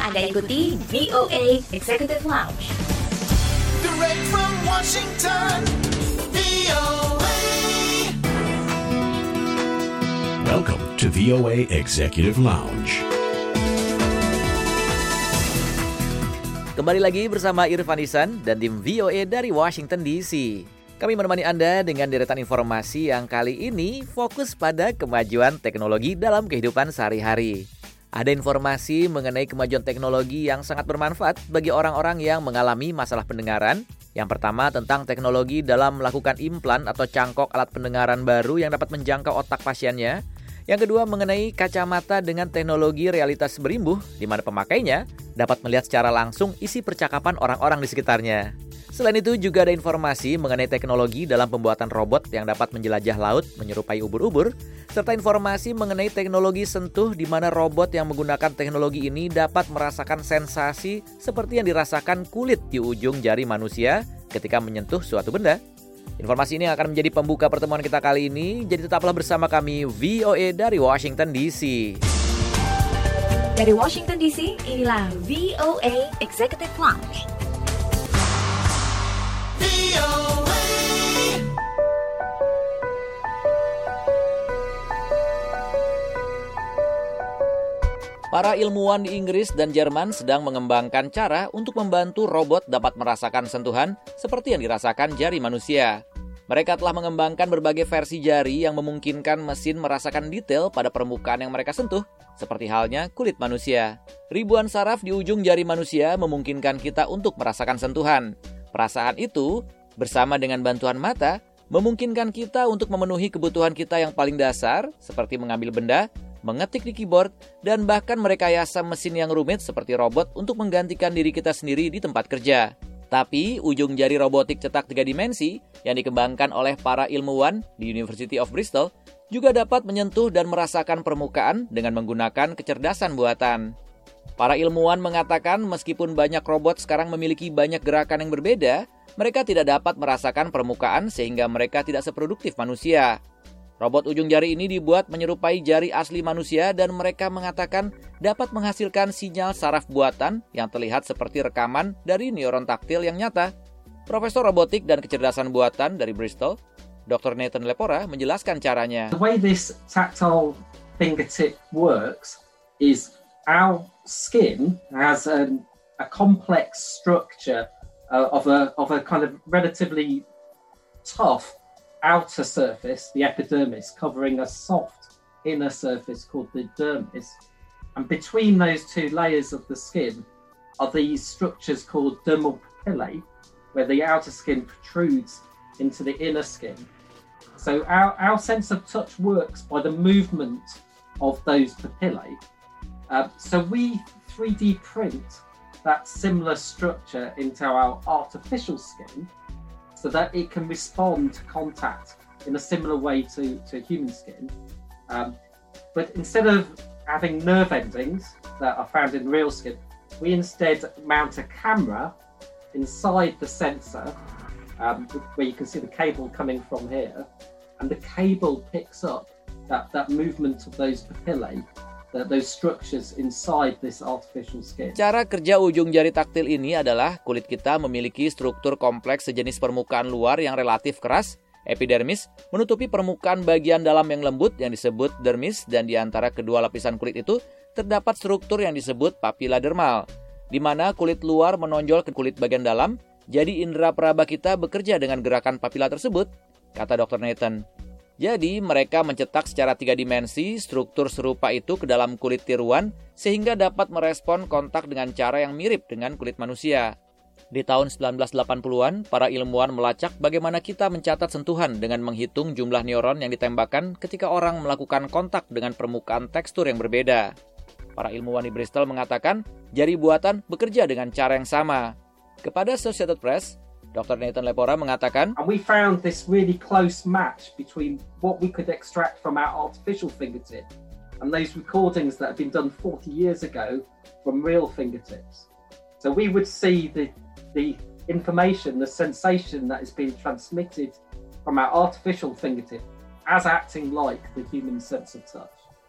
Anda ikuti VOA Executive Lounge. Direct from Washington, VOA. Welcome to VOA Executive Lounge. Kembali lagi bersama Irfan Ihsan dan tim VOA dari Washington DC. Kami menemani Anda dengan deretan informasi yang kali ini fokus pada kemajuan teknologi dalam kehidupan sehari-hari. Ada informasi mengenai kemajuan teknologi yang sangat bermanfaat bagi orang-orang yang mengalami masalah pendengaran. Yang pertama tentang teknologi dalam melakukan implan atau cangkok alat pendengaran baru yang dapat menjangkau otak pasiennya. Yang kedua mengenai kacamata dengan teknologi realitas berimbuh, di mana pemakainya dapat melihat secara langsung isi percakapan orang-orang di sekitarnya. Selain itu juga ada informasi mengenai teknologi dalam pembuatan robot yang dapat menjelajah laut menyerupai ubur-ubur, serta informasi mengenai teknologi sentuh di mana robot yang menggunakan teknologi ini dapat merasakan sensasi seperti yang dirasakan kulit di ujung jari manusia ketika menyentuh suatu benda. Informasi ini akan menjadi pembuka pertemuan kita kali ini, jadi tetaplah bersama kami VOA dari Washington DC. Dari Washington DC, inilah VOA Executive Lounge. VOA. Para ilmuwan di Inggris dan Jerman sedang mengembangkan cara untuk membantu robot dapat merasakan sentuhan seperti yang dirasakan jari manusia. Mereka telah mengembangkan berbagai versi jari yang memungkinkan mesin merasakan detail pada permukaan yang mereka sentuh, seperti halnya kulit manusia. Ribuan saraf di ujung jari manusia memungkinkan kita untuk merasakan sentuhan. Perasaan itu, bersama dengan bantuan mata, memungkinkan kita untuk memenuhi kebutuhan kita yang paling dasar, seperti mengambil benda, mengetik di keyboard, dan bahkan merekayasa mesin yang rumit seperti robot untuk menggantikan diri kita sendiri di tempat kerja. Tapi, ujung jari robotik cetak 3 dimensi yang dikembangkan oleh para ilmuwan di University of Bristol juga dapat menyentuh dan merasakan permukaan dengan menggunakan kecerdasan buatan. Para ilmuwan mengatakan meskipun banyak robot sekarang memiliki banyak gerakan yang berbeda, mereka tidak dapat merasakan permukaan sehingga mereka tidak seproduktif manusia. Robot ujung jari ini dibuat menyerupai jari asli manusia dan mereka mengatakan dapat menghasilkan sinyal saraf buatan yang terlihat seperti rekaman dari neuron taktil yang nyata. Profesor Robotik dan Kecerdasan Buatan dari Bristol, Dr. Nathan Lepora menjelaskan caranya. The way this tactile fingertip works is our skin has a complex structure of a kind of relatively tough outer surface, the epidermis, covering a soft inner surface called the dermis. And between those two layers of the skin are these structures called dermal papillae, where the outer skin protrudes into the inner skin. So our sense of touch works by the movement of those papillae. So we 3D print that similar structure into our artificial skin so that it can respond to contact in a similar way to human skin. But instead of having nerve endings that are found in real skin, we instead mount a camera inside the sensor, where you can see the cable coming from here, and the cable picks up that movement of those papillae, those structures inside this artificial skin. Cara kerja ujung jari taktil ini adalah kulit kita memiliki struktur kompleks sejenis permukaan luar yang relatif keras, epidermis, menutupi permukaan bagian dalam yang lembut yang disebut dermis, dan di antara kedua lapisan kulit itu terdapat struktur yang disebut papila dermal, di mana kulit luar menonjol ke kulit bagian dalam, jadi indera peraba kita bekerja dengan gerakan papila tersebut, kata Dr. Nathan. Jadi, mereka mencetak secara 3 dimensi struktur serupa itu ke dalam kulit tiruan sehingga dapat merespon kontak dengan cara yang mirip dengan kulit manusia. Di tahun 1980-an, para ilmuwan melacak bagaimana kita mencatat sentuhan dengan menghitung jumlah neuron yang ditembakkan ketika orang melakukan kontak dengan permukaan tekstur yang berbeda. Para ilmuwan di Bristol mengatakan jari buatan bekerja dengan cara yang sama. Kepada Associated Press, Dr. Nathan Lepora mengatakan, and we found this really close match between what we could extract from our artificial fingertip and those recordings that had been done 40 years ago from real fingertips. So we would see the information, the sensation that is being transmitted from our artificial fingertip as acting like the human sense of touch.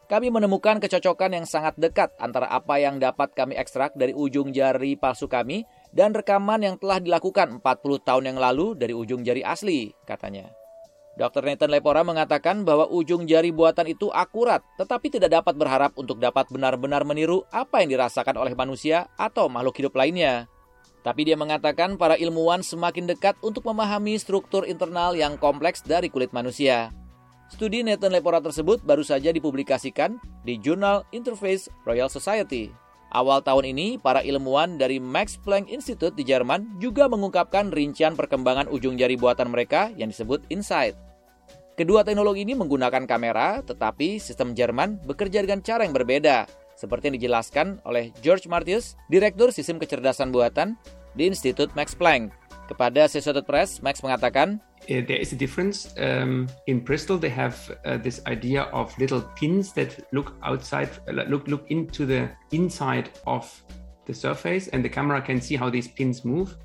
Kami menemukan kecocokan yang sangat dekat antara apa yang dapat kami ekstrak dari ujung jari palsu kami dan rekaman yang telah dilakukan 40 tahun yang lalu dari ujung jari asli, katanya. Dr. Nathan Lepora mengatakan bahwa ujung jari buatan itu akurat, tetapi tidak dapat berharap untuk dapat benar-benar meniru apa yang dirasakan oleh manusia atau makhluk hidup lainnya. Tapi dia mengatakan para ilmuwan semakin dekat untuk memahami struktur internal yang kompleks dari kulit manusia. Studi Nathan Lepora tersebut baru saja dipublikasikan di jurnal Interface Royal Society. Awal tahun ini, para ilmuwan dari Max Planck Institute di Jerman juga mengungkapkan rincian perkembangan ujung jari buatan mereka yang disebut Insight. Kedua teknologi ini menggunakan kamera, tetapi sistem Jerman bekerja dengan cara yang berbeda, seperti yang dijelaskan oleh George Martius, Direktur Sistem Kecerdasan Buatan di Institut Max Planck. Kepada Associated Press, Max mengatakan, there is a difference. In Bristol, they have this idea of little pins that look outside, look into the inside of the surface, and the camera can see how these pins move.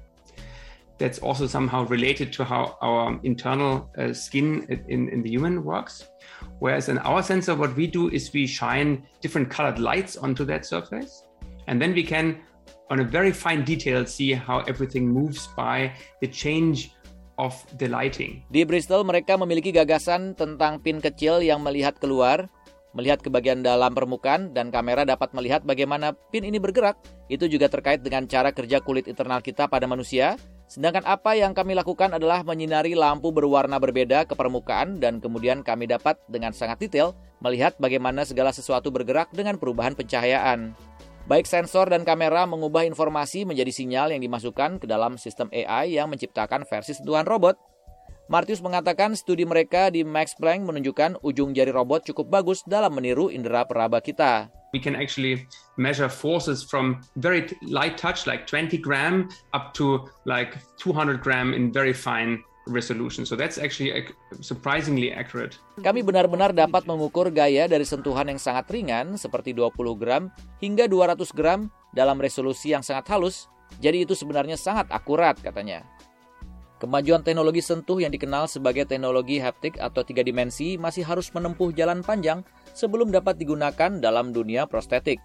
That's also somehow related to how our internal skin in the human works. Whereas in our sensor, what we do is we shine different colored lights onto that surface, and then we can, on a very fine detail, see how everything moves by the change of the lighting. Di Bristol, mereka memiliki gagasan tentang pin kecil yang melihat keluar, melihat ke bagian dalam permukaan, dan kamera dapat melihat bagaimana pin ini bergerak. Itu juga terkait dengan cara kerja kulit internal kita pada manusia. Sedangkan apa yang kami lakukan adalah menyinari lampu berwarna berbeda ke permukaan, dan kemudian kami dapat dengan sangat detail melihat bagaimana segala sesuatu bergerak dengan perubahan pencahayaan. Baik sensor dan kamera mengubah informasi menjadi sinyal yang dimasukkan ke dalam sistem AI yang menciptakan versi sentuhan robot. Martius mengatakan studi mereka di Max Planck menunjukkan ujung jari robot cukup bagus dalam meniru indera peraba kita. We can actually measure forces from very light touch, like 20 gram, up to like 200 gram in very fine resolution. So that's actually surprisingly accurate. Kami benar-benar dapat mengukur gaya dari sentuhan yang sangat ringan seperti 20 gram hingga 200 gram dalam resolusi yang sangat halus. Jadi itu sebenarnya sangat akurat, katanya. Kemajuan teknologi sentuh yang dikenal sebagai teknologi haptik atau 3 dimensi masih harus menempuh jalan panjang sebelum dapat digunakan dalam dunia prostetik.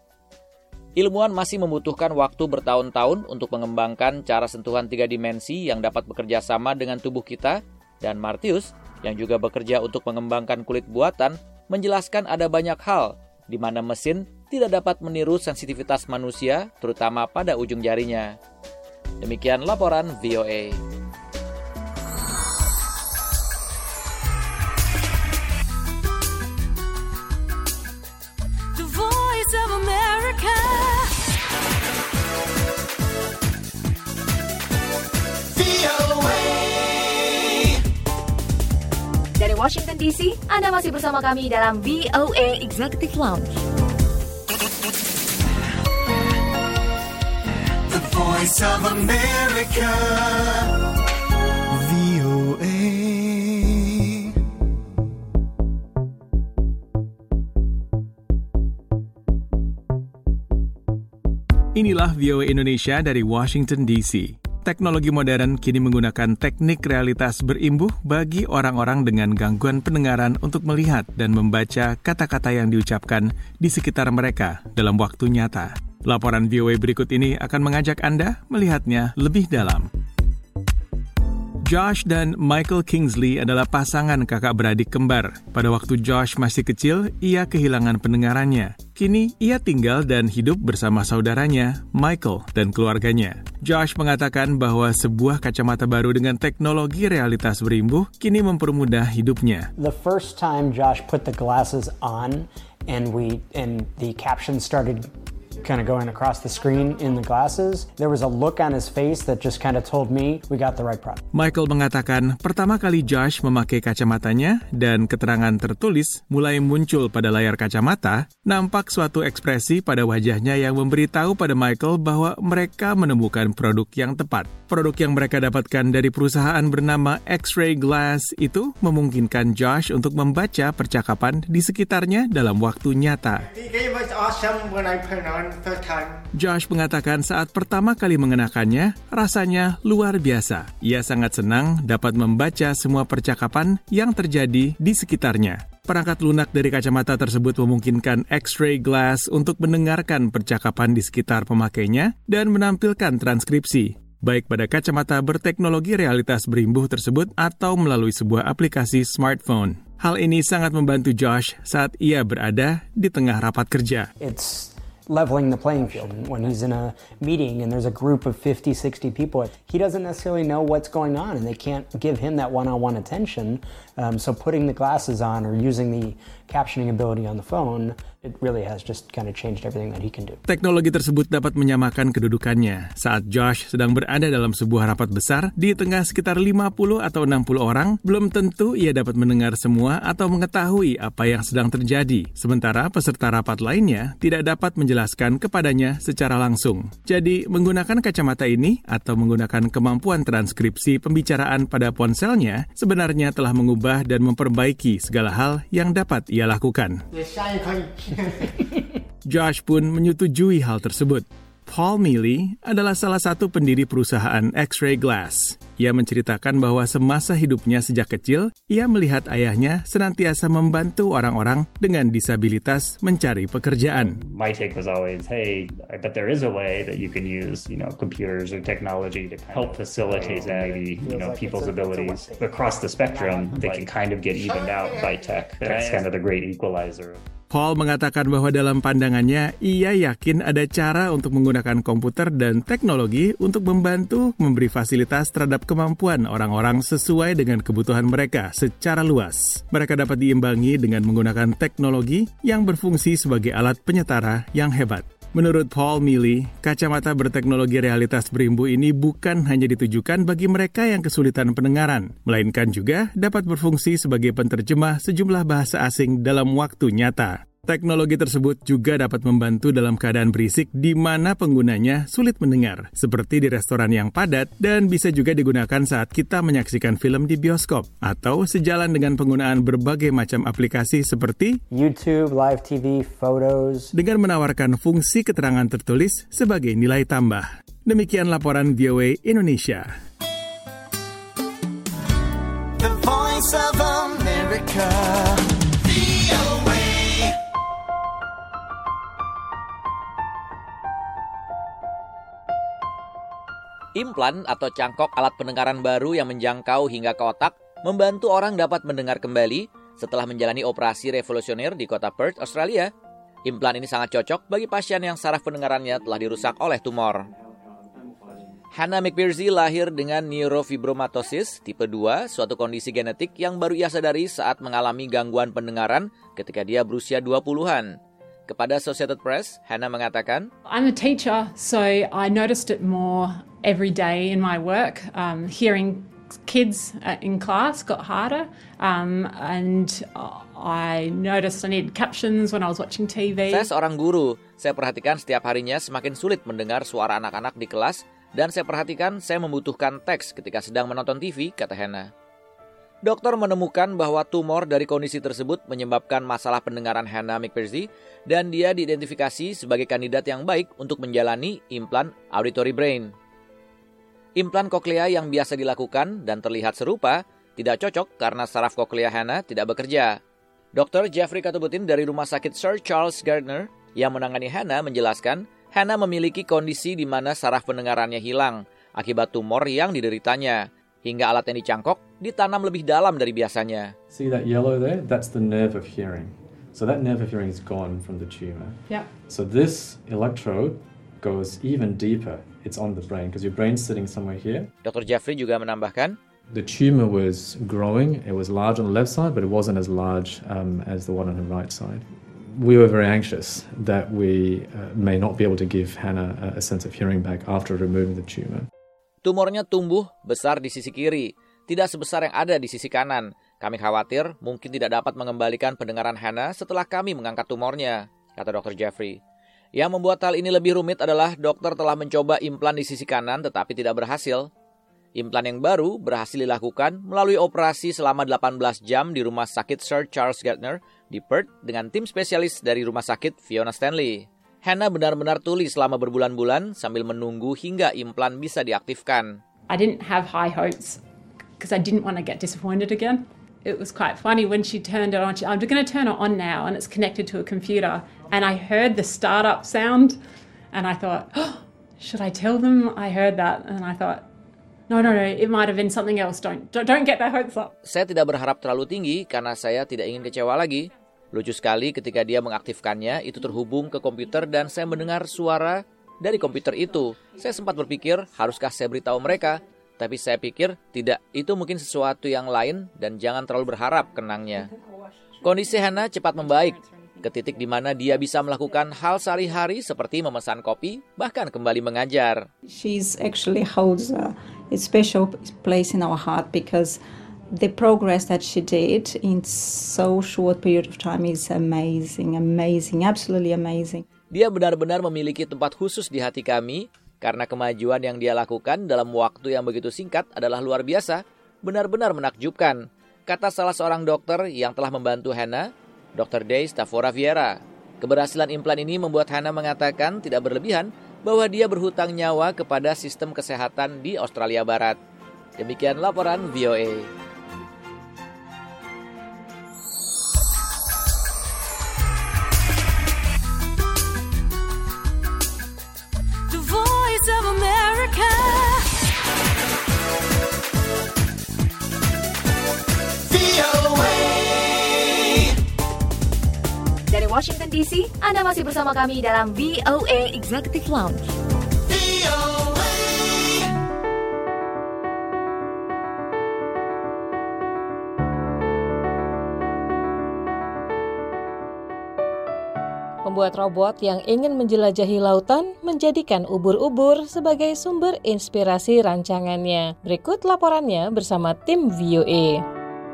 Ilmuwan masih membutuhkan waktu bertahun-tahun untuk mengembangkan cara sentuhan 3 dimensi yang dapat bekerja sama dengan tubuh kita, dan Martius, yang juga bekerja untuk mengembangkan kulit buatan, menjelaskan ada banyak hal di mana mesin tidak dapat meniru sensitivitas manusia, terutama pada ujung jarinya. Demikian laporan VOA. The Voice of America. VOA. Dari Washington DC, Anda masih bersama kami dalam VOA Executive Lounge. The Voice of America. VOA. Inilah VOA Indonesia dari Washington DC. Teknologi modern kini menggunakan teknik realitas berimbuh bagi orang-orang dengan gangguan pendengaran untuk melihat dan membaca kata-kata yang diucapkan di sekitar mereka dalam waktu nyata. Laporan VOA berikut ini akan mengajak Anda melihatnya lebih dalam. Josh dan Michael Kingsley adalah pasangan kakak beradik kembar. Pada waktu Josh masih kecil, ia kehilangan pendengarannya. Kini, ia tinggal dan hidup bersama saudaranya, Michael, dan keluarganya. Josh mengatakan bahwa sebuah kacamata baru dengan teknologi realitas berimbuh kini mempermudah hidupnya. The first time Josh put the glasses on and the captions started kind of going across the screen in the glasses, there was a look on his face that just kind of told me we got the right product. Michael mengatakan pertama kali Josh memakai kacamatanya dan keterangan tertulis mulai muncul pada layar kacamata, nampak suatu ekspresi pada wajahnya yang memberitahu pada Michael bahwa mereka menemukan produk yang tepat. Produk yang mereka dapatkan dari perusahaan bernama X-Ray Glass itu memungkinkan Josh untuk membaca percakapan di sekitarnya dalam waktu nyata. It was awesome when I put it on first time. Josh mengatakan saat pertama kali mengenakannya, rasanya luar biasa. Ia sangat senang dapat membaca semua percakapan yang terjadi di sekitarnya. Perangkat lunak dari kacamata tersebut memungkinkan X-ray glass untuk mendengarkan percakapan di sekitar pemakainya dan menampilkan transkripsi, baik pada kacamata berteknologi realitas berimbuh tersebut atau melalui sebuah aplikasi smartphone. Hal ini sangat membantu Josh saat ia berada di tengah rapat kerja. It's leveling the playing field. When he's in a meeting and there's a group of 50, 60 people, he doesn't necessarily know what's going on and they can't give him that one-on-one attention. So putting the glasses on or using the captioning ability on the phone, it really has just kind of changed everything that he can do. Teknologi tersebut dapat menyamakan kedudukannya saat Josh sedang berada dalam sebuah rapat besar di tengah sekitar 50 atau 60 orang, belum tentu ia dapat mendengar semua atau mengetahui apa yang sedang terjadi. Sementara peserta rapat lainnya tidak dapat menjelaskan kepadanya secara langsung. Jadi, menggunakan kacamata ini atau menggunakan kemampuan transkripsi pembicaraan pada ponselnya sebenarnya telah mengubah dan memperbaiki segala hal yang dapat ia lakukan. Josh pun menyetujui hal tersebut. Paul Mealy adalah salah satu pendiri perusahaan X-ray Glass. Ia menceritakan bahwa semasa hidupnya sejak kecil, ia melihat ayahnya senantiasa membantu orang-orang dengan disabilitas mencari pekerjaan. My take was always, hey, I bet there is a way that you can use, computers or technology to help facilitate maybe, people's abilities across the spectrum. They can kind of get evened out by tech. That's kind of the great equalizer. Paul mengatakan bahwa dalam pandangannya, ia yakin ada cara untuk menggunakan komputer dan teknologi untuk membantu memberi fasilitas terhadap kemampuan orang-orang sesuai dengan kebutuhan mereka secara luas. Mereka dapat diimbangi dengan menggunakan teknologi yang berfungsi sebagai alat penyetara yang hebat. Menurut Paul Mealy, kacamata berteknologi realitas berimbuh ini bukan hanya ditujukan bagi mereka yang kesulitan pendengaran, melainkan juga dapat berfungsi sebagai penterjemah sejumlah bahasa asing dalam waktu nyata. Teknologi tersebut juga dapat membantu dalam keadaan berisik di mana penggunanya sulit mendengar, seperti di restoran yang padat, dan bisa juga digunakan saat kita menyaksikan film di bioskop, atau sejalan dengan penggunaan berbagai macam aplikasi seperti YouTube, live TV, photos, dengan menawarkan fungsi keterangan tertulis sebagai nilai tambah. Demikian laporan VOA Indonesia. The Voice of America. Implan atau cangkok alat pendengaran baru yang menjangkau hingga ke otak membantu orang dapat mendengar kembali setelah menjalani operasi revolusioner di kota Perth, Australia. Implan ini sangat cocok bagi pasien yang saraf pendengarannya telah dirusak oleh tumor. Hannah McPhersey lahir dengan neurofibromatosis tipe 2, suatu kondisi genetik yang baru ia sadari saat mengalami gangguan pendengaran ketika dia berusia 20-an. Kepada Associated Press, Hannah mengatakan, I'm a teacher, so I noticed it more every day in my work. Hearing kids in class got harder, and I noticed I needed captions when I was watching TV. Saya seorang guru. Saya perhatikan setiap harinya semakin sulit mendengar suara anak-anak di kelas, dan saya perhatikan saya membutuhkan teks ketika sedang menonton TV, kata Hannah. Dokter menemukan bahwa tumor dari kondisi tersebut menyebabkan masalah pendengaran Hannah McPhersey dan dia diidentifikasi sebagai kandidat yang baik untuk menjalani implan auditory brain. Implan koklea yang biasa dilakukan dan terlihat serupa tidak cocok karena saraf koklea Hannah tidak bekerja. Dr. Jeffrey Katubutin dari Rumah Sakit Sir Charles Gardner yang menangani Hannah menjelaskan Hannah memiliki kondisi di mana saraf pendengarannya hilang akibat tumor yang dideritanya. Hingga alat yang dicangkok ditanam lebih dalam dari biasanya. See that yellow there? That's the nerve of hearing. So that nerve of hearing is gone from the tumor. Yeah. So this electrode goes even deeper. It's on the brain because your brain's sitting somewhere here. Dr. Jeffrey juga menambahkan, the tumor was growing. It was large on the left side, but it wasn't as large as the one on the right side. We were very anxious that we may not be able to give Hannah a sense of hearing back after removing the tumor. Tumornya tumbuh besar di sisi kiri, tidak sebesar yang ada di sisi kanan. Kami khawatir mungkin tidak dapat mengembalikan pendengaran Hannah setelah kami mengangkat tumornya, kata Dr. Jeffrey. Yang membuat hal ini lebih rumit adalah dokter telah mencoba implan di sisi kanan tetapi tidak berhasil. Implan yang baru berhasil dilakukan melalui operasi selama 18 jam di Rumah Sakit Sir Charles Gardner di Perth dengan tim spesialis dari Rumah Sakit Fiona Stanley. Hannah benar-benar tuli selama berbulan-bulan sambil menunggu hingga implan bisa diaktifkan. I didn't have high hopes because I didn't want to get disappointed again. it was quite funny when she turned it on. I'm going to turn it on now, and it's connected to a computer. And I heard the startup sound, and I thought, oh, should I tell them I heard that? And I thought, no, it might have been something else. Don't get their hopes up. Saya tidak berharap terlalu tinggi karena saya tidak ingin kecewa lagi. Lucu sekali ketika dia mengaktifkannya, itu terhubung ke komputer dan saya mendengar suara dari komputer itu. Saya sempat berpikir, haruskah saya beritahu mereka? Tapi saya pikir, tidak, itu mungkin sesuatu yang lain dan jangan terlalu berharap, kenangnya. Kondisi Hannah cepat membaik, ke titik di mana dia bisa melakukan hal sehari-hari seperti memesan kopi, bahkan kembali mengajar. She's actually holds a special place in our heart because the progress that she did in so short period of time is amazing, absolutely amazing. Dia benar-benar memiliki tempat khusus di hati kami karena kemajuan yang dia lakukan dalam waktu yang begitu singkat adalah luar biasa, benar-benar menakjubkan, kata salah seorang dokter yang telah membantu Hannah, Dr. Day Stavora Vieira. Keberhasilan implan ini membuat Hannah mengatakan tidak berlebihan bahwa dia berhutang nyawa kepada sistem kesehatan di Australia Barat. Demikian laporan VOA. The Voice of America. Dari Washington DC, Anda masih bersama kami dalam VOA Executive Lounge. Membuat robot yang ingin menjelajahi lautan menjadikan ubur-ubur sebagai sumber inspirasi rancangannya. Berikut laporannya bersama tim VOA.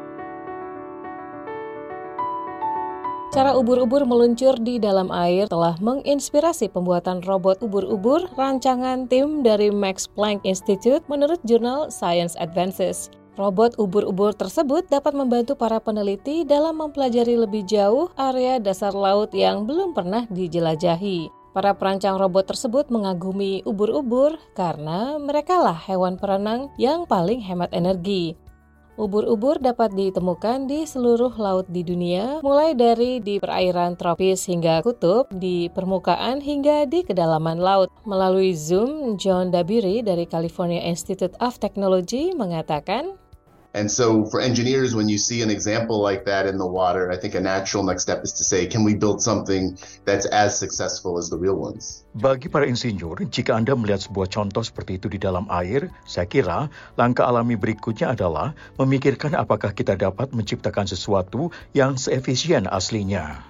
Cara ubur-ubur meluncur di dalam air telah menginspirasi pembuatan robot ubur-ubur rancangan tim dari Max Planck Institute menurut jurnal Science Advances. Robot ubur-ubur tersebut dapat membantu para peneliti dalam mempelajari lebih jauh area dasar laut yang belum pernah dijelajahi. Para perancang robot tersebut mengagumi ubur-ubur karena merekalah hewan perenang yang paling hemat energi. Ubur-ubur dapat ditemukan di seluruh laut di dunia, mulai dari di perairan tropis hingga kutub, di permukaan hingga di kedalaman laut. Melalui Zoom, John Dabiri dari California Institute of Technology mengatakan, And so for engineers, when you see an example like that in the water, I think a natural next step is to say, can we build something that's as successful as the real ones? Bagi para insinyur, jika Anda melihat sebuah contoh seperti itu di dalam air, saya kira langkah alami berikutnya adalah memikirkan apakah kita dapat menciptakan sesuatu yang seefisien aslinya.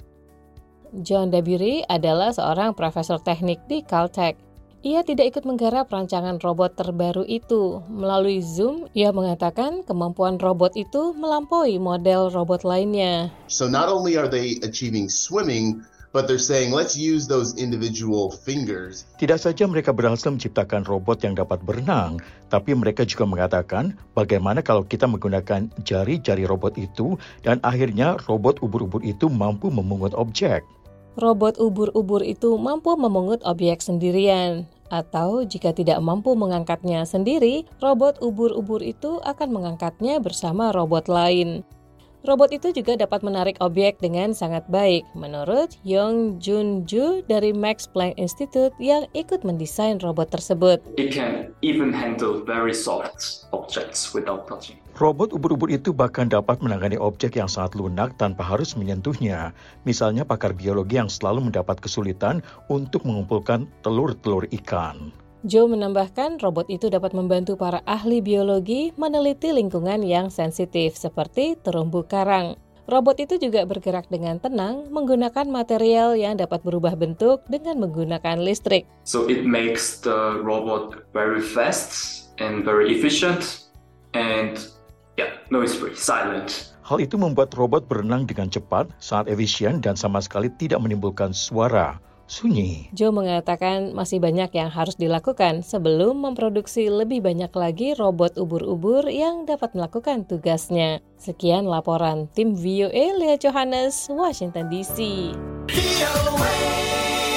John Dabiri adalah seorang profesor teknik di Caltech. Ia tidak ikut menggarap rancangan robot terbaru itu. Melalui Zoom, ia mengatakan kemampuan robot itu melampaui model robot lainnya. So not only are they achieving swimming, but they're saying let's use those individual fingers. Tidak saja mereka berhasil menciptakan robot yang dapat berenang, tapi mereka juga mengatakan bagaimana kalau kita menggunakan jari-jari robot itu dan akhirnya robot ubur-ubur itu mampu memungut objek. Robot ubur-ubur itu mampu memungut objek sendirian. Atau jika tidak mampu mengangkatnya sendiri, robot ubur-ubur itu akan mengangkatnya bersama robot lain. Robot itu juga dapat menarik objek dengan sangat baik, menurut Yong Jun Ju dari Max Planck Institute yang ikut mendesain robot tersebut. It can even handle very soft objects without touching. Robot ubur-ubur itu bahkan dapat menangani objek yang sangat lunak tanpa harus menyentuhnya. Misalnya pakar biologi yang selalu mendapat kesulitan untuk mengumpulkan telur-telur ikan. Joe menambahkan robot itu dapat membantu para ahli biologi meneliti lingkungan yang sensitif seperti terumbu karang. Robot itu juga bergerak dengan tenang menggunakan material yang dapat berubah bentuk dengan menggunakan listrik. So it makes the robot very fast and very efficient and noise-free, silent. Hal itu membuat robot berenang dengan cepat, sangat efisien dan sama sekali tidak menimbulkan suara. Sunyi. Joe mengatakan masih banyak yang harus dilakukan sebelum memproduksi lebih banyak lagi robot ubur-ubur yang dapat melakukan tugasnya. Sekian laporan tim VOA Leah Johannes, Washington DC.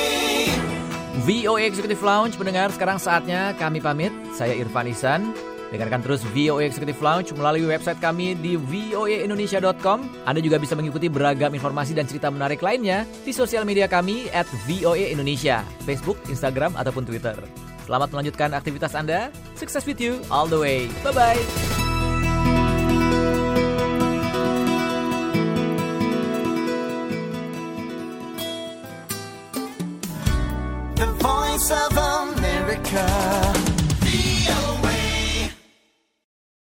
VOA Executive Lounge pendengar, sekarang saatnya kami pamit. Saya Irfan Ihsan. Dengarkan terus VOA Executive Lounge melalui website kami di voaindonesia.com. Anda juga bisa mengikuti beragam informasi dan cerita menarik lainnya di sosial media kami @voaindonesia, Facebook, Instagram, ataupun Twitter. Selamat melanjutkan aktivitas Anda. Success with you all the way. Bye-bye. The Voice of America.